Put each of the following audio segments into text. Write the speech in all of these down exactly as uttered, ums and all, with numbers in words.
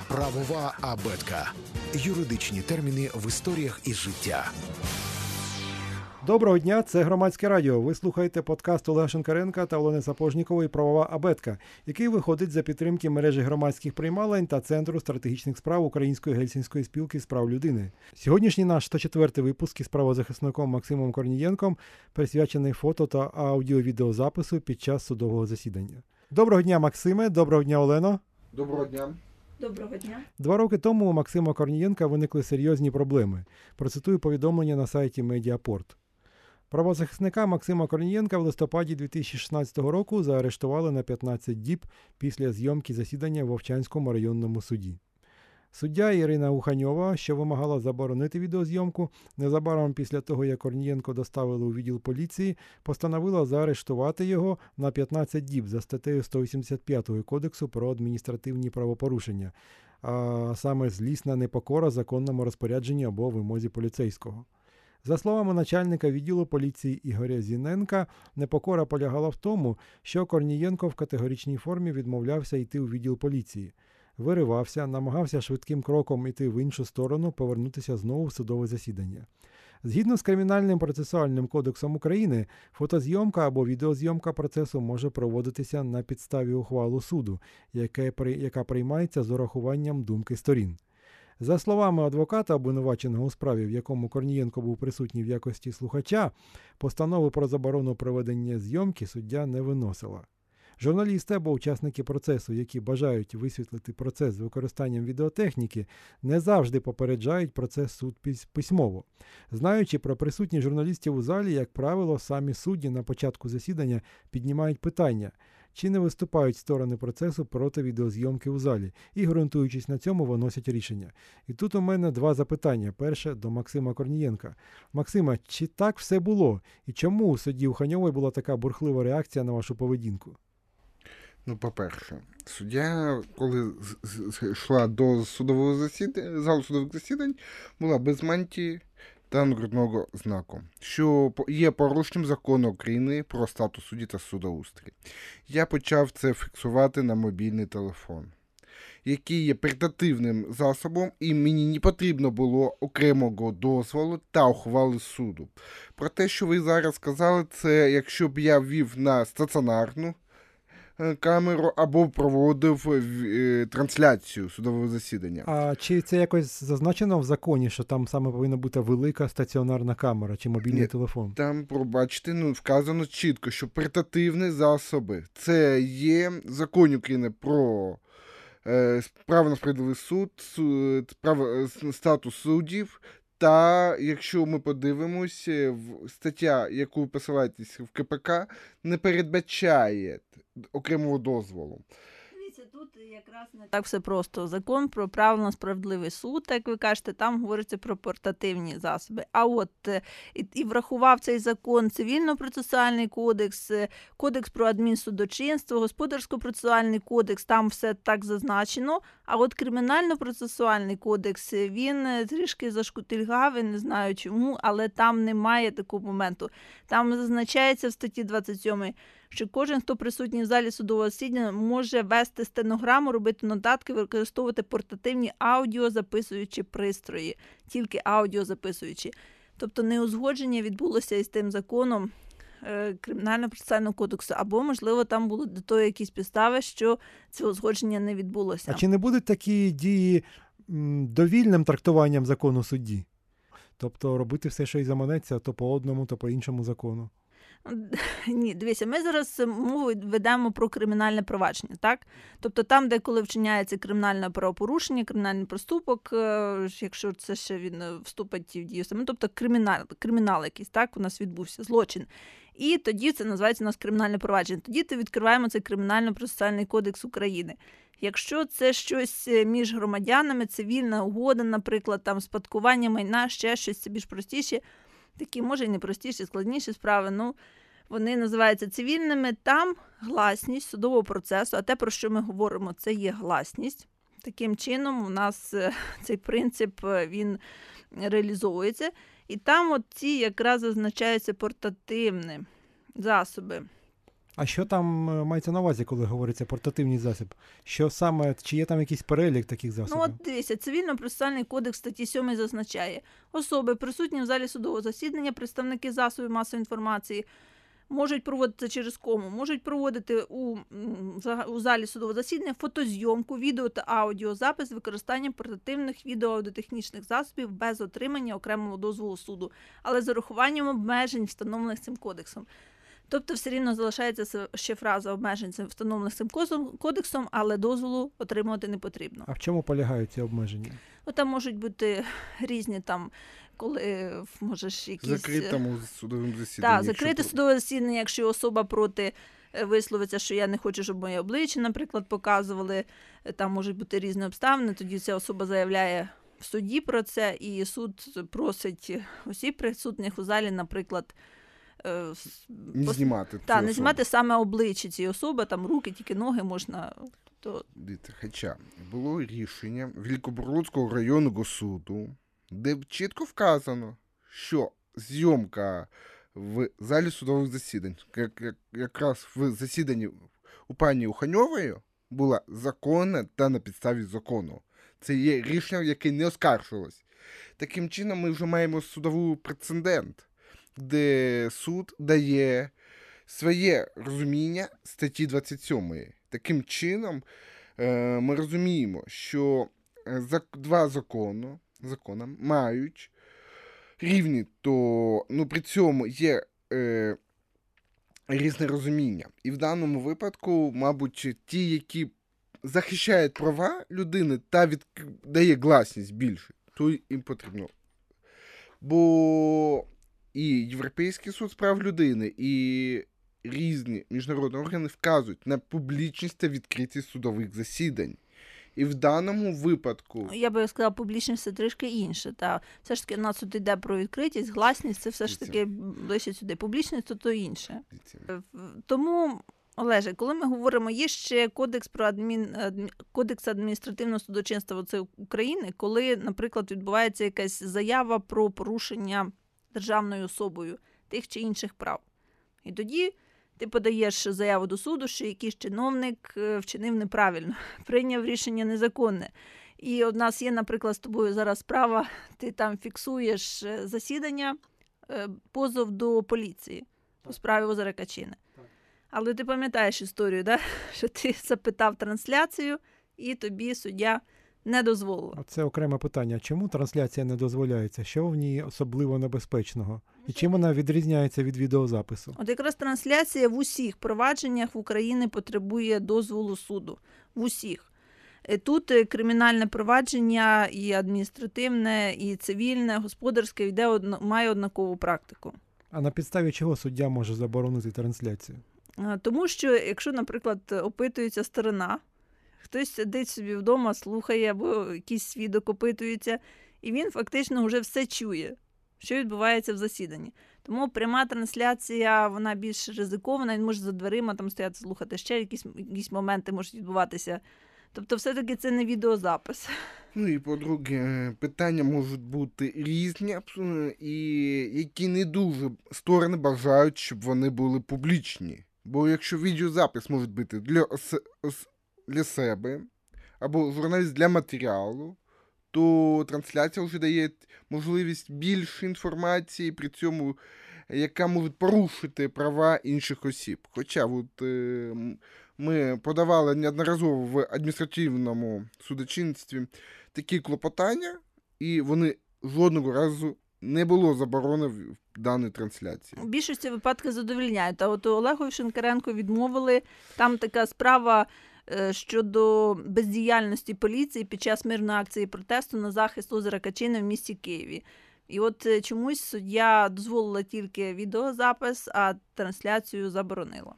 Правова абетка. Юридичні терміни в історіях із життя. Доброго дня, це Громадське радіо. Ви слухаєте подкаст Олега Шинкаренка та Олени Сапожнікової «Правова абетка», який виходить за підтримки мережі громадських приймалень та Центру стратегічних справ Української Гельсінської спілки з прав людини. Сьогоднішній наш сто четвертий випуск із правозахисником Максимом Корнієнком присвячений фото та аудіо-відеозапису під час судового засідання. Доброго дня, Максиме. Доброго дня, Олено. Доброго дня. Доброго дня. Два роки тому у Максима Корнієнка виникли серйозні проблеми. Процитую повідомлення на сайті Медіапорт. Правозахисника Максима Корнієнка в листопаді дві тисячі шістнадцятого року заарештували на п'ятнадцять діб після зйомки засідання в Вовчанському районному суді. Суддя Ірина Уханьова, що вимагала заборонити відеозйомку, незабаром після того, як Корнієнко доставили у відділ поліції, постановила заарештувати його на п'ятнадцять діб за статтею сто вісімдесят п'ять Кодексу про адміністративні правопорушення, а саме злісна непокора законному розпорядженню або вимозі поліцейського. За словами начальника відділу поліції Ігоря Зіненка, непокора полягала в тому, що Корнієнко в категоричній формі відмовлявся йти у відділ поліції. Виривався, намагався швидким кроком йти в іншу сторону, повернутися знову в судове засідання. Згідно з Кримінальним процесуальним кодексом України, фотозйомка або відеозйомка процесу може проводитися на підставі ухвалу суду, яке, яка приймається з урахуванням думки сторін. За словами адвоката, обвинуваченого у справі, в якому Корнієнко був присутній в якості слухача, постанову про заборону проведення зйомки суддя не виносила. Журналісти або учасники процесу, які бажають висвітлити процес з використанням відеотехніки, не завжди попереджають про це суд письмово. Знаючи про присутність журналістів у залі, як правило, самі судді на початку засідання піднімають питання, чи не виступають сторони процесу проти відеозйомки у залі, і, ґрунтуючись на цьому, виносять рішення. І тут у мене два запитання. Перше до Максима Корнієнка. Максима, чи так все було? І чому у судді Уханьової була така бурхлива реакція на вашу поведінку? Ну, по-перше, суддя, коли йшла до судового засідання, залу судових засідань, була без мантії та нагрудного знаку, що є порушенням закону України про статус судді та судоустрій. Я почав це фіксувати на мобільний телефон, який є портативним засобом, і мені не потрібно було окремого дозволу та ухвали суду. Про те, що ви зараз сказали, це якщо б я ввів на стаціонарну камеру або проводив е, трансляцію судового засідання. А чи це якось зазначено в законі, що там саме повинна бути велика стаціонарна камера чи мобільний Ні, телефон? Там, пробачте, ну, вказано чітко, що портативні засоби. Це є в законі України про е, право на справедливий суд, суд право, статус суддів. Та, якщо ми подивимося, стаття, яку ви посилаєтесь в ка пе ка, не передбачає окремого дозволу. Дивіться, тут якраз не так все просто. Закон про право на справедливий суд, як ви кажете, там говориться про портативні засоби. А от і, і врахував цей закон Цивільно-процесуальний кодекс, Кодекс про адмінсудочинство, Господарсько-процесуальний кодекс, там все так зазначено. А от Кримінально-процесуальний кодекс, він трішки зашкутильгавий, не знаю чому, але там немає такого моменту. Там зазначається в статті двадцять сьомій, що кожен, хто присутній в залі судового засідання, може вести стенограму, робити нотатки, використовувати портативні аудіозаписуючі пристрої, тільки аудіозаписуючі. Тобто неузгодження відбулося із тим законом Кримінально-процесуального кодексу, або, можливо, там були до того якісь підстави, що це узгодження не відбулося. А чи не будуть такі дії м, довільним трактуванням закону судді? Тобто робити все, що й заманеться, то по одному, то по іншому закону? Ні, дивіться, ми зараз мову ведемо про кримінальне провадження, так? Тобто там, де коли вчиняється кримінальне правопорушення, кримінальний проступок, якщо це ще він вступить в дію саме, тобто кримінал, кримінал якийсь, так, у нас відбувся, злочин. І тоді це називається у нас кримінальне провадження. Тоді ти відкриваємо цей Кримінально-процесуальний кодекс України. Якщо це щось між громадянами, цивільна угода, наприклад, там спадкування майна, ще щось, це більш простіше, такі, може, і не простіші, складніші справи, ну, вони називаються цивільними, там гласність судового процесу, а те, про що ми говоримо, це є гласність. Таким чином у нас цей принцип, він реалізовується. І там от ці якраз зазначаються портативні засоби. А що там е, мається на увазі, коли говориться портативний засіб? Що саме, чи є там якийсь перелік таких засобів? Ну от дивіться, Цивільно-процесуальний кодекс статті сьомої зазначає: особи, присутні в залі судового засідання, представники засобів масової інформації, можуть проводити через кому, можуть проводити у, м, за- у залі судового засідання фотозйомку, відео та аудіозапис з використанням портативних відеоаудіотехнічних засобів без отримання окремого дозволу суду, але з урахуванням обмежень, встановлених цим кодексом. Тобто все рівно залишається се- ще фраза обмежень, цим встановлених цим козом- кодексом, але дозволу отримувати не потрібно. А в чому полягають ці обмеження? Ну, там можуть бути різні, там, коли е, можеш якісь... Закритому судовим засіданні. Так, закрите якщо- судове засідання, якщо особа проти е, висловиться, що я не хочу, щоб моє обличчя, наприклад, показували, е, там можуть бути різні обставини, тоді ця особа заявляє в суді про це, і суд просить осіб присутніх у залі, наприклад, е, с- Не пос- знімати. Та, цю не особу. знімати саме обличчя цієї особи, там руки, тільки ноги можна. То... Дивіться, Хоча було рішення Великобурлуцького районного суду, де чітко вказано, що зйомка в залі судових засідань, як, як, якраз в засіданні у пані Уханьової, була законна та на підставі закону. Це є рішення, яке не оскаржувалось. Таким чином, ми вже маємо судовий прецедент, де суд дає своє розуміння статті двадцять сьомої. Таким чином, е, ми розуміємо, що е, зак- два закони, закони мають рівні, то ну, при цьому є е, різне розуміння. І в даному випадку, мабуть, ті, які захищають права людини та від... дає гласність більше, то їм потрібно. Бо і Європейський суд з прав людини, і різні міжнародні органи вказують на публічність та відкритість судових засідань. І в даному випадку... Я би сказала, публічність це трішки інше. Та все ж таки у нас тут йде про відкритість, гласність, це все ж таки ближче сюди. Публічність то то інше. В- Тому, Олеже, коли ми говоримо, є ще кодекс про адмін... адмі- кодекс адміністративного судочинства це України, коли, наприклад, відбувається якась заява про порушення державною особою тих чи інших прав. І тоді ти подаєш заяву до суду, що якийсь чиновник е, вчинив неправильно, прийняв рішення незаконне. І у нас є, наприклад, з тобою зараз справа, ти там фіксуєш е, засідання, е, позов до поліції по справі озера Качини. Але ти пам'ятаєш історію, да? Що ти запитав трансляцію, і тобі суддя не дозволила. А це окреме питання. Чому трансляція не дозволяється? Що в ній особливо небезпечного? І чим вона відрізняється від відеозапису? От якраз трансляція в усіх провадженнях в Україні потребує дозволу суду. В усіх. Е, Тут е, кримінальне провадження і адміністративне, і цивільне, господарське йде одно, має однакову практику. А на підставі чого суддя може заборонити трансляцію? Е, Тому що, якщо, наприклад, опитується сторона, хтось сидить собі вдома, слухає, або якийсь свідок опитується, і він фактично вже все чує, що відбувається в засіданні. Тому пряма трансляція, вона більш ризикована, він може за дверима там стояти, слухати, ще якісь, якісь моменти можуть відбуватися. Тобто все-таки це не відеозапис. Ну і по-друге, питання можуть бути різні, абсолютно, і які не дуже сторони бажають, щоб вони були публічні. Бо якщо відеозапис може бути для, ос- ос- для себе, або журналіст для матеріалу, то трансляція вже дає можливість більше інформації, при цьому яка може порушити права інших осіб. Хоча от, е, м- ми подавали неодноразово в адміністративному судочинстві такі клопотання, і вони жодного разу не було заборони в даній трансляції. У більшості випадків задовільняють. А от у Олегові Шинкаренку відмовили. Там така справа е, щодо бездіяльності поліції під час мирної акції протесту на захист озера Качини в місті Києві. І от е, чомусь суддя дозволила тільки відеозапис, а трансляцію заборонила.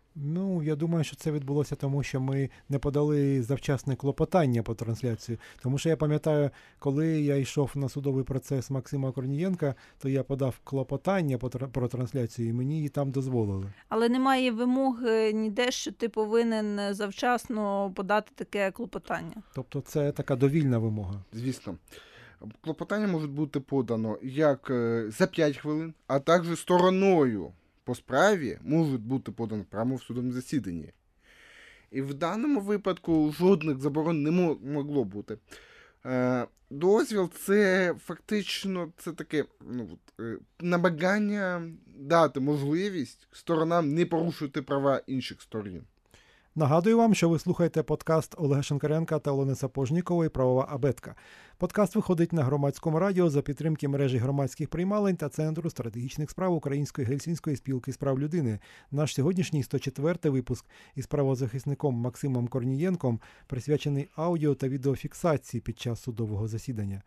Ну, я думаю, що це відбулося тому, що ми не подали завчасне клопотання по трансляції. Тому що я пам'ятаю, коли я йшов на судовий процес Максима Корнієнка, то я подав клопотання по тр- про трансляцію, і мені її там дозволили. Але немає вимоги ніде, що ти повинен завчасно подати таке клопотання. Тобто це така довільна вимога. Звісно. Клопотання може бути подано як е, за п'ять хвилин, а також стороною по справі можуть бути подані прямо в судовому засіданні. І в даному випадку жодних заборон не могло бути. Е, дозвіл – це фактично це таке ну, е, намагання дати можливість сторонам не порушувати права інших сторін. Нагадую вам, що ви слухаєте подкаст Олега Шенкаренка та Олени Сапожнікової «Правова абетка». Подкаст виходить на громадському радіо за підтримки мережі громадських приймалень та Центру стратегічних справ Української Гельсінської спілки з прав людини. Наш сьогоднішній сто четвертий випуск із правозахисником Максимом Корнієнком присвячений аудіо та відеофіксації під час судового засідання.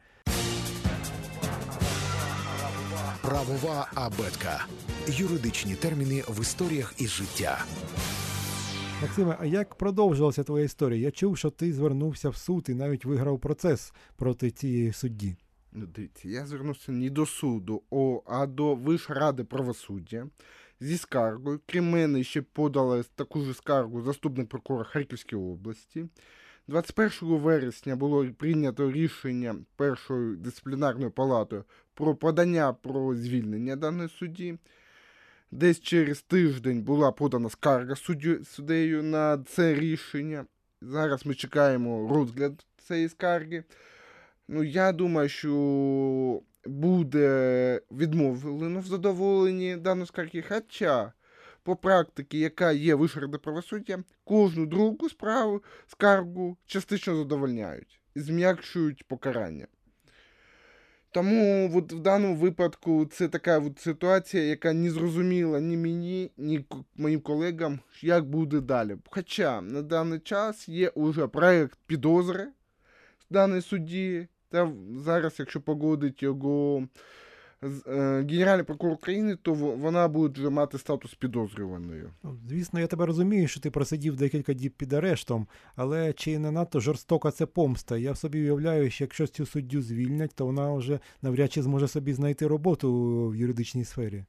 Правова абетка. Юридичні терміни в історіях із життя. Максиме, а як продовжилася твоя історія? Я чув, що ти звернувся в суд і навіть виграв процес проти цієї судді. Ну, дивіться, я звернувся не до суду, а до Вищої ради правосуддя зі скаргою. Крім мене, ще подали таку ж скаргу заступник прокурора Харківської області. двадцять першого вересня було прийнято рішення першою дисциплінарною палатою про подання про звільнення даної судді. Десь через тиждень була подана скарга суддю, суддею на це рішення. Зараз ми чекаємо розгляд цієї скарги. Ну, я думаю, що буде відмовлено в задоволенні даної скарги, хоча по практиці, яка є Вища рада правосуддя, кожну другу справу, скаргу частично задовольняють і зм'якшують покарання. Тому от в даному випадку це така от ситуація, яка не зрозуміла ні мені, ні моїм колегам, як буде далі. Хоча на даний час є вже проєкт підозри з даної судді, та зараз, якщо погодить його Генеральний прокурор України, то вона буде вже мати статус підозрюваної. Звісно, я тебе розумію, що ти просидів декілька діб під арештом, але чи не надто жорстока це помста? Я собі уявляю, що якщо цю суддю звільнять, то вона вже навряд чи зможе собі знайти роботу в юридичній сфері.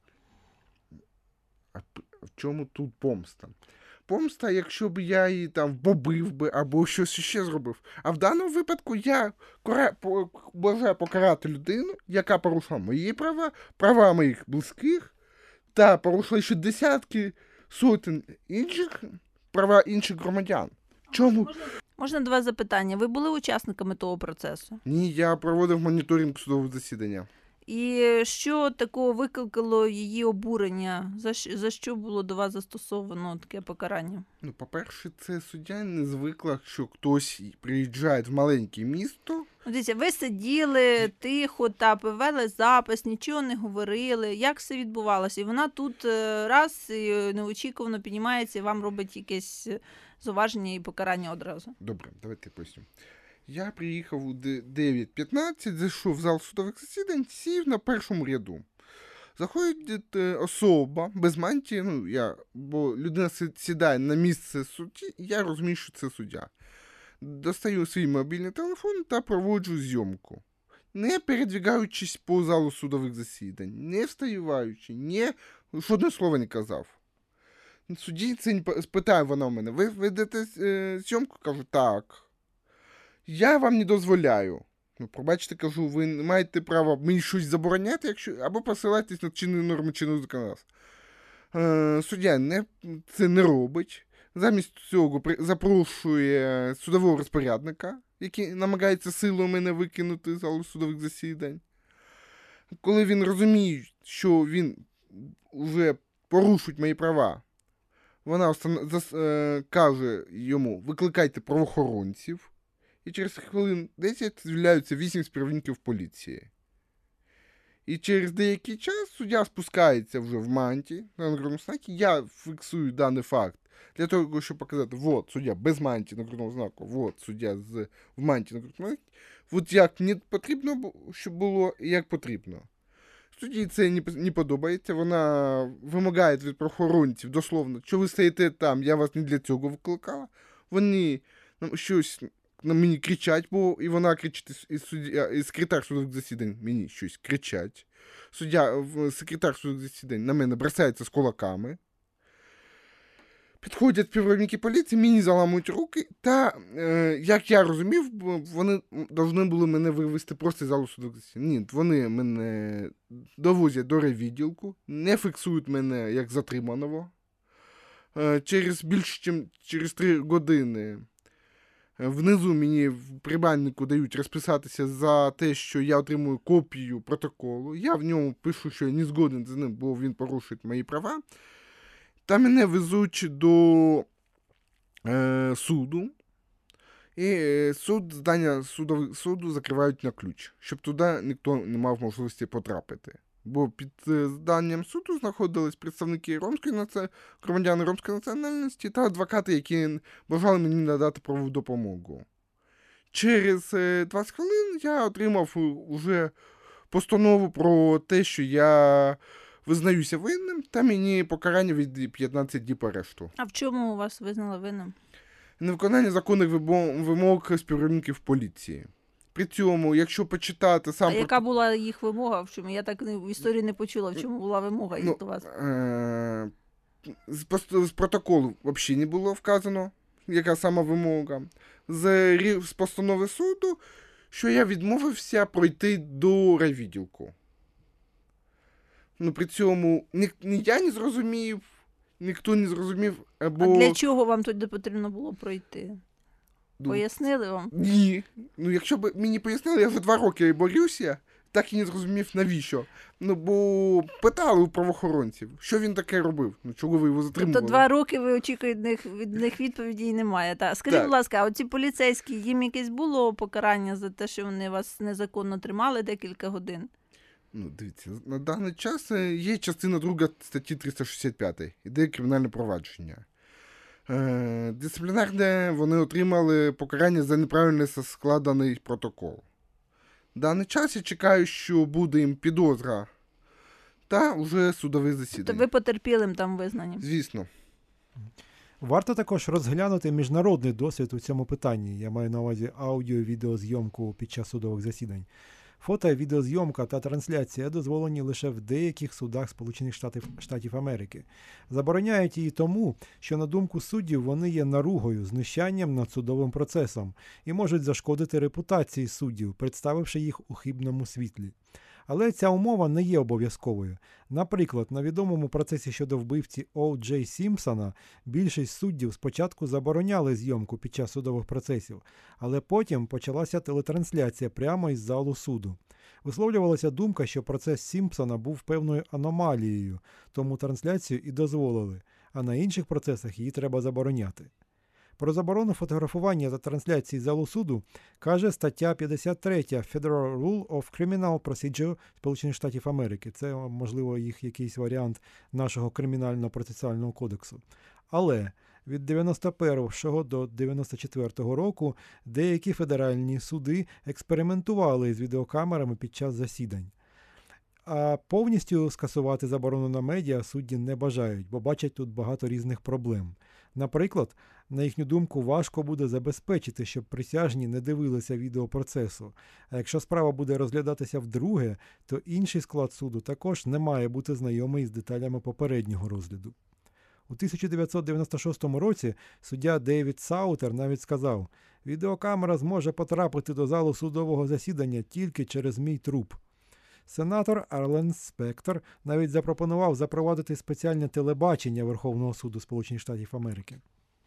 А в чому тут помста? Помста, якщо б я її там побив би або щось ще зробив. А в даному випадку я кора... по... бажаю покарати людину, яка порушила мої права, права моїх близьких, та порушила ще десятки, сотень інших права інших громадян. Чому? Можна, можна два запитання. Ви були учасниками того процесу? Ні, я проводив моніторинг судового засідання. І що такого викликало її обурення? За, за що було до вас застосовано таке покарання? Ну, по-перше, це суддя не звикла, що хтось приїжджає в маленьке місто. Дивіться, ви сиділи тихо та вели запис, нічого не говорили. Як все відбувалося? І вона тут раз і неочікувано піднімається і вам робить якесь зауваження і покарання одразу. Добре, давайте поясню. Я приїхав у дев'ять п'ятнадцять, зайшов в зал судових засідань, сів на першому ряду. Заходить особа без мантії, ну, я, бо людина сідає на місце судді, і я розумію, що це суддя. Достаю свій мобільний телефон та проводжу зйомку. Не передвігаючись по залу судових засідань, не встаючи, не, жодне слово не казав. Судді це питає вона в мене, ви ведете е, зйомку? Кажу, так. Я вам не дозволяю. Ну, пробачте, кажу, ви не маєте права мені щось забороняти, якщо або посилайтесь на чинні норми чинного законодавства. Е, суддя не, це не робить. Замість цього запрошує судового розпорядника, який намагається силою мене викинути з залу судових засідань. Коли він розуміє, що він вже порушує мої права, вона е, каже йому, викликайте правоохоронців. І через хвилин десять з'являються вісім співробітників поліції. І через деякий час суддя спускається вже в мантії, на нагрудному знакі. Я фіксую даний факт для того, щоб показати, от суддя без мантії нагрудного знаку, от суддя з, в мантії нагрудного знаку. От як не потрібно, щоб було, і як потрібно. Судді це не, не подобається, вона вимагає від правоохоронців дословно, що ви стоїте там, я вас не для цього викликала. Вони ну, щось на мені кричать, бо і вона кричить, і, суддя, і секретар судових засідань мені щось кричать. Суддя, секретар судових засідань на мене бросається з кулаками. Підходять співробітники поліції, мені заламують руки, та, е, як я розумів, вони повинні були мене вивезти просто з залу судових засідань. Ні, вони мене довозять до райвідділку, не фіксують мене як затриманого. Е, через більше, ніж через три години внизу мені в приймальнику дають розписатися за те, що я отримую копію протоколу. Я в ньому пишу, що я не згоден з ним, бо він порушує мої права. Та мене везуть до е, суду, і е, суд, здання суду, суду закривають на ключ, щоб туди ніхто не мав можливості потрапити. Бо під е, зданням суду знаходились представники ромської наці... громадяни ромської національності та адвокати, які бажали мені надати правову допомогу. Через е, двадцять хвилин я отримав уже постанову про те, що я визнаюся винним, та мені покарання від п'ятнадцяти діб арешту. А в чому вас визнали винним? Невиконання законних вимог співробітників поліції. При цьому, якщо почитати сам... А про... яка була їх вимога? В чому? Я так в історії не почула, в чому була вимога їх ну, до вас? Е- з, з протоколу взагалі не було вказано, яка сама вимога. З, з постанови суду, що я відмовився пройти до райвідділку. Ну, при цьому ні, ні я не зрозумів, ніхто не зрозумів, або... А для чого вам туди потрібно було пройти? Ну, пояснили вам? Ні. Ну, якщо б мені пояснили, я вже два роки борюся, так і не зрозумів, навіщо. Ну, бо питали у правоохоронців, що він таке робив, ну, чого ви його затримували. Тобто два роки ви очікуєте від них, від них відповіді і немає. Та. Скажіть, так. будь ласка, а оці поліцейські, їм якесь було покарання за те, що вони вас незаконно тримали декілька годин? Ну, дивіться, на даний час є частина друга статті триста шістдесят п'ять, іде кримінальне провадження. Е, дисциплінарне вони отримали покарання за неправильно складений протокол. В даний час я чекаю, що буде їм підозра та вже судове засідання. Тобто ви потерпілим там визнані? Звісно. Варто також розглянути міжнародний досвід у цьому питанні. Я маю на увазі аудіо- і відеозйомку під час судових засідань. Фото, відеозйомка та трансляція дозволені лише в деяких судах Сполучених Штатів, Штатів Америки. Забороняють її тому, що, на думку суддів, вони є наругою, знущанням над судовим процесом і можуть зашкодити репутації суддів, представивши їх у хибному світлі. Але ця умова не є обов'язковою. Наприклад, на відомому процесі щодо вбивці О. Джей Сімпсона більшість суддів спочатку забороняли зйомку під час судових процесів, але потім почалася телетрансляція прямо із залу суду. Висловлювалася думка, що процес Сімпсона був певною аномалією, тому трансляцію і дозволили, а на інших процесах її треба забороняти. Про заборону фотографування та трансляції залу суду каже стаття п'ятдесят три Federal Rule of Criminal Procedure Сполучених Штатів Америки. Це, можливо, їх якийсь варіант нашого кримінально-процесуального кодексу. Але від дев'яносто першого до дев'яносто четвертого року деякі федеральні суди експериментували з відеокамерами під час засідань. А повністю скасувати заборону на медіа судді не бажають, бо бачать тут багато різних проблем. Наприклад, на їхню думку, важко буде забезпечити, щоб присяжні не дивилися відеопроцесу. А якщо справа буде розглядатися вдруге, то інший склад суду також не має бути знайомий з деталями попереднього розгляду. У тисяча дев'ятсот дев'яносто шостому році суддя Дейвід Саутер навіть сказав: «Відеокамера зможе потрапити до залу судового засідання тільки через мій труп». Сенатор Арлен Спектор навіть запропонував запровадити спеціальне телебачення Верховного суду Сполучених Штатів Америки.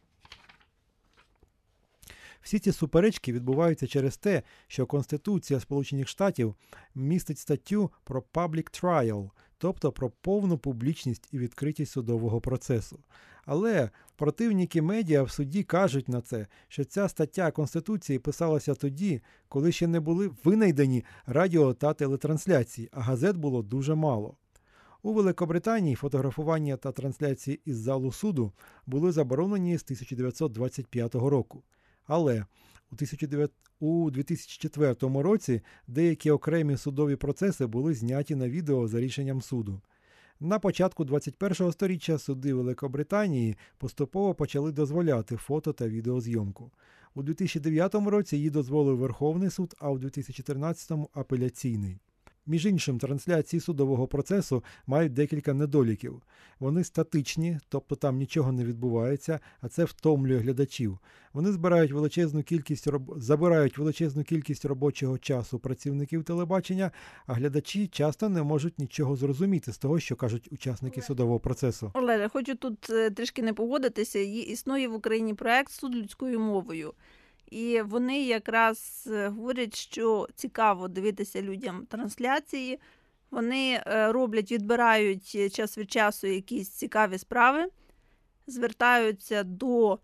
Всі ці суперечки відбуваються через те, що Конституція Сполучених Штатів містить статтю про public trial, тобто про повну публічність і відкритість судового процесу. Але противники медіа в суді кажуть на це, що ця стаття Конституції писалася тоді, коли ще не були винайдені радіо та телетрансляції, а газет було дуже мало. У Великобританії фотографування та трансляції із залу суду були заборонені з тисяча дев'ятсот двадцять п'ятого року. Але у дві тисячі четвертому році деякі окремі судові процеси були зняті на відео за рішенням суду. На початку двадцять першого сторіччя суди Великобританії поступово почали дозволяти фото та відеозйомку. У дві тисячі дев'ятому році її дозволив Верховний суд, а у дві тисячі тринадцятому – апеляційний. Між іншим, трансляції судового процесу мають декілька недоліків. Вони статичні, тобто там нічого не відбувається, а це втомлює глядачів. Вони збирають величезну кількість роб... забирають величезну кількість робочого часу працівників телебачення, а глядачі часто не можуть нічого зрозуміти з того, що кажуть учасники судового процесу. Олеже, хочу тут е, трішки не погодитися. Є- Існує в Україні проект «Суд людською мовою». І вони якраз е, говорять, що цікаво дивитися людям трансляції. Вони е, роблять, відбирають е, час від часу якісь цікаві справи, звертаються до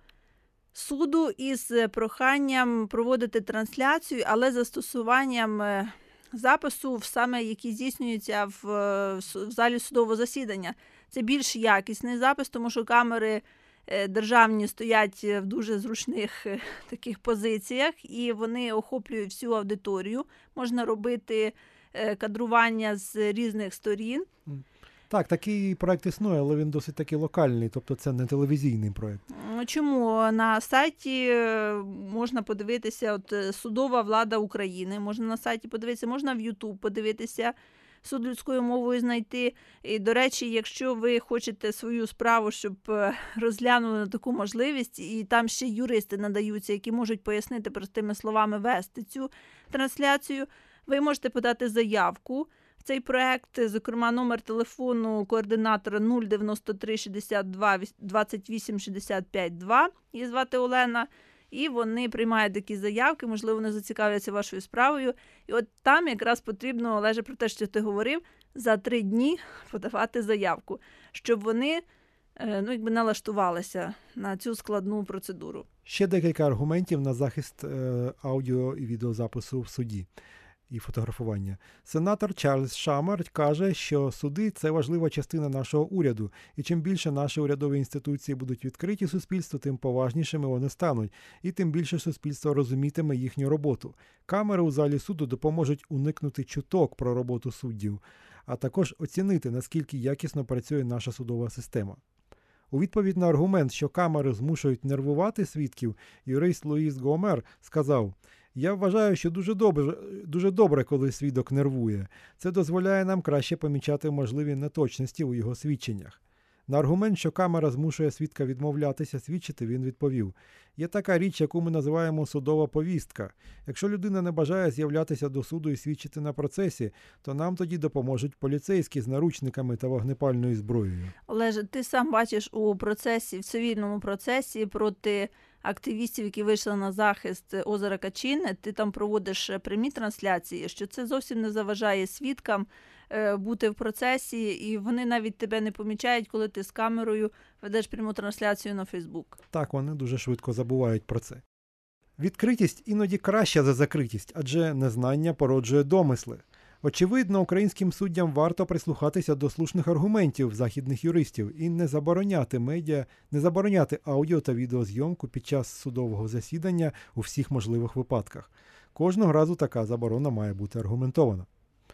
суду із е, проханням проводити трансляцію, але застосуванням е, запису, в саме який здійснюється в, е, в су- в залі судового засідання. Це більш якісний запис, тому що камери е, державні стоять е, в дуже зручних е, таких позиціях, і вони охоплюють всю аудиторію. Можна робити е, кадрування з різних сторін. Так, такий проект існує, але він досить таки локальний, тобто це не телевізійний проект. М, Чому на сайті е, можна подивитися от е, судова влада України, можна на сайті подивитися, можна в YouTube подивитися, суд людською мовою знайти. І, до речі, якщо ви хочете свою справу, щоб е, розглянули на таку можливість, і там ще юристи надаються, які можуть пояснити простими словами вести цю трансляцію, ви можете подати заявку в цей проект, зокрема номер телефону координатора нуль дев'яносто три шістдесят два двадцять вісім шістдесят п'ять два, її звати Олена, і вони приймають такі заявки, можливо, вони зацікавляться вашою справою. І от там якраз потрібно, Олеже, про те, що ти говорив, за три дні подавати заявку, щоб вони е, ну, якби налаштувалися на цю складну процедуру. Ще декілька аргументів на захист е, аудіо і відеозапису в суді і фотографування. Сенатор Чарльз Шаммер каже, що суди – це важлива частина нашого уряду, і чим більше наші урядові інституції будуть відкриті суспільству, тим поважнішими вони стануть, і тим більше суспільство розумітиме їхню роботу. Камери у залі суду допоможуть уникнути чуток про роботу суддів, а також оцінити, наскільки якісно працює наша судова система. У відповідь на аргумент, що камери змушують нервувати свідків, юрист Луїс Гомер сказав: «Я вважаю, що дуже добре, дуже добре, коли свідок нервує. Це дозволяє нам краще помічати можливі неточності у його свідченнях». На аргумент, що камера змушує свідка відмовлятися свідчити, він відповів: «Є така річ, яку ми називаємо судова повістка. Якщо людина не бажає з'являтися до суду і свідчити на процесі, то нам тоді допоможуть поліцейські з наручниками та вогнепальною зброєю». Олеже, ти сам бачиш у процесі, в цивільному процесі проти активістів, які вийшли на захист озера Качине, ти там проводиш прямі трансляції, що це зовсім не заважає свідкам е, бути в процесі, і вони навіть тебе не помічають, коли ти з камерою ведеш пряму трансляцію на Фейсбук. Так, вони дуже швидко забувають про це. Відкритість іноді краща за закритість, адже незнання породжує домисли. Очевидно, українським суддям варто прислухатися до слушних аргументів західних юристів і не забороняти медіа, не забороняти аудіо та відеозйомку під час судового засідання у всіх можливих випадках. Кожного разу така заборона має бути аргументована.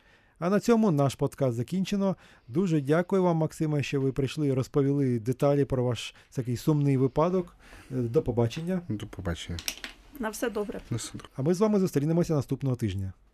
А на цьому наш подкаст закінчено. Дуже дякую вам, Максиме, що ви прийшли і розповіли деталі про ваш такий сумний випадок. До побачення. До побачення. На все добре. На все добре. А ми з вами зустрінемося наступного тижня.